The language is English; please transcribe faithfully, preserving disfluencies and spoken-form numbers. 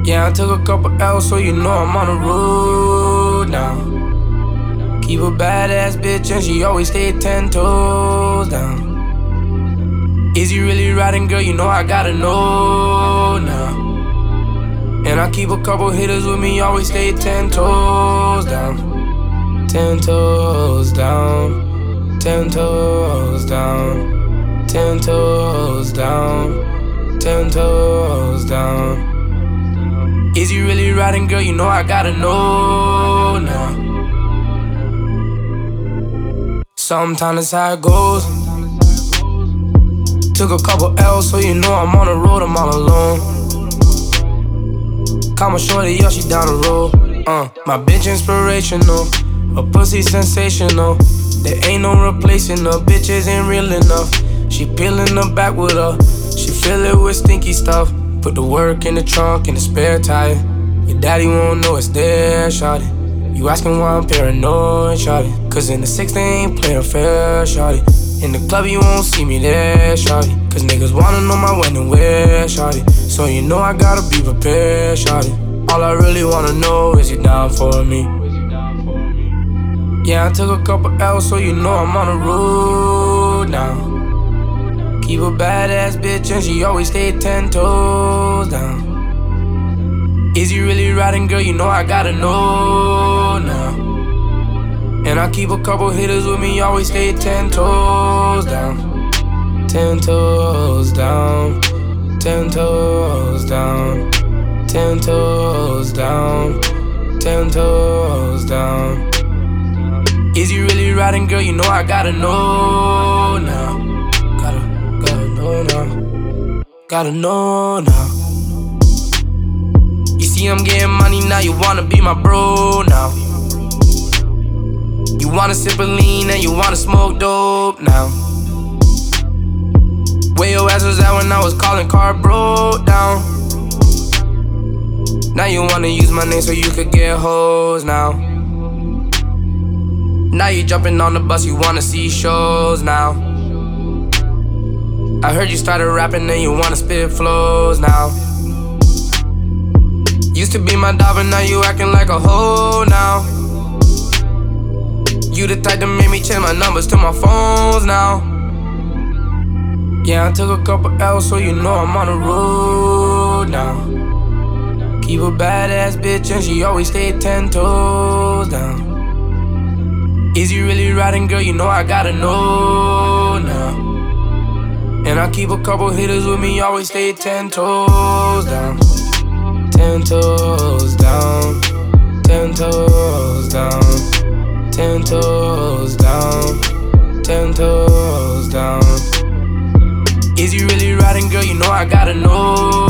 Yeah, I took a couple L's, so you know I'm on the road now. Keep a badass bitch and she always stay ten toes down. Is you really riding, girl? You know I gotta know now. And I keep a couple hitters with me, always stay ten toes down. Ten toes down. Ten toes down. Ten toes down. Ten toes down. Is you really riding, girl? You know I gotta know now. Sometimes that's how it goes. Took a couple L's, so you know I'm on the road, I'm all alone. Call my shorty, yo, she down the road. Uh, my bitch inspirational, her pussy sensational. There ain't no replacing her, bitches ain't real enough. She peeling the back with her, she fill it with stinky stuff. Put the work in the trunk, in the spare tire. Your daddy won't know it's there, shawty. You asking why I'm paranoid, shawty. Cause in the six they ain't playing fair, shawty. In the club you won't see me there, shawty. Cause niggas wanna know my when and where, shawty. So you know I gotta be prepared, shawty. All I really wanna know is you down for me. Yeah, I took a couple L's, so you know I'm on the road now. Keep a badass bitch and she always stay ten toes down. Is you really riding, girl? You know I gotta know now. And I keep a couple hitters with me, always stay ten toes down. Ten toes down. Ten toes down. Ten toes down. Ten toes down. Is you really riding, girl? You know I gotta know now. Now. Gotta know now. You see I'm getting money now, you wanna be my bro now. You wanna sip a lean and you wanna smoke dope now. Where your ass was at when I was calling car broke down. Now you wanna use my name so you could get hoes now. Now you jumping on the bus, you wanna see shows now. I heard you started rapping and you wanna spit flows now. Used to be my dog, but now you acting like a hoe now. You the type that made me change my numbers to my phones now. Yeah, I took a couple L's, so you know I'm on the road now. Keep a badass bitch and she always stay ten toes down. Is you really riding, girl? You know I gotta know now. And I keep a couple hitters with me, always stay ten toes down. Ten toes down. Ten toes down. Ten toes down. Ten toes down. Is you really riding, girl? You know I gotta know